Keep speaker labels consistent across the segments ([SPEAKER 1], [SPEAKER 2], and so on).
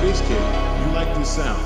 [SPEAKER 1] bass kick, you like this sound.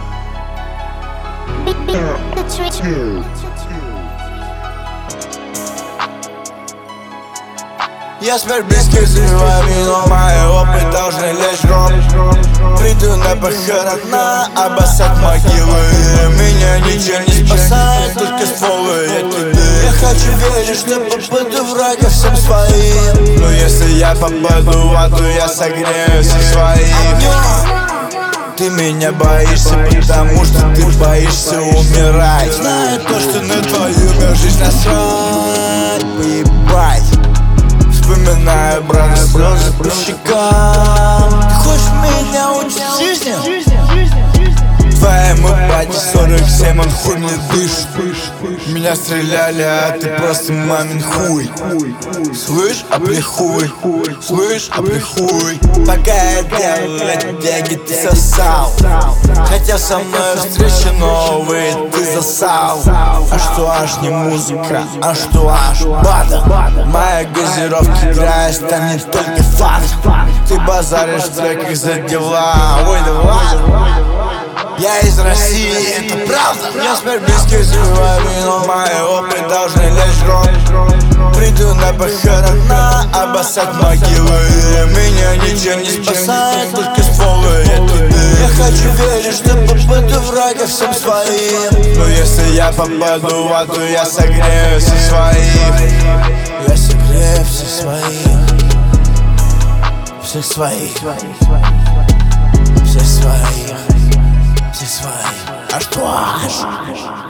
[SPEAKER 2] Я смерть близких зревами, но мои опыт должны лечь гром. Приду на похорона, обоссать могилы. Меня ничего не спасает, только стволы я кидаю. Я хочу верить, что попаду врага всем своим. Но если я попаду в аду, я согрею всех своих. Ты меня боишься, потому что ты боишься умирать. Знаю то, что на твою жизнь насрать, поебать. Вспоминаю, брат, слезы по щекам. Ты хочешь меня учить жизни? Твоему пати 47, он хуй мне дышит. Меня стреляли, а ты просто мамин хуй. Слышь, облихуй, слышь, облихуй. Пока я делал эти деньги, ты сосал. Хотя со мной встречи новые, ты засал. А что аж не музыка, а что аж бада. Моя газировка играет, там не только фан. Ты базаришь в треках за дела. Ой, давай. Я из России, это правда. Я смерть близких зревами, но мои опыт должны лечь гром. Приду на похорона, обоссать могилы. Меня ничего не спасает, только стволы я кидаю. Я хочу верить, что попаду врага всем своим. Но если я попаду в аду, я согрею всех своих. Я согрею всех своих. Всех своих. Всех своих. Всех своих. А что аж?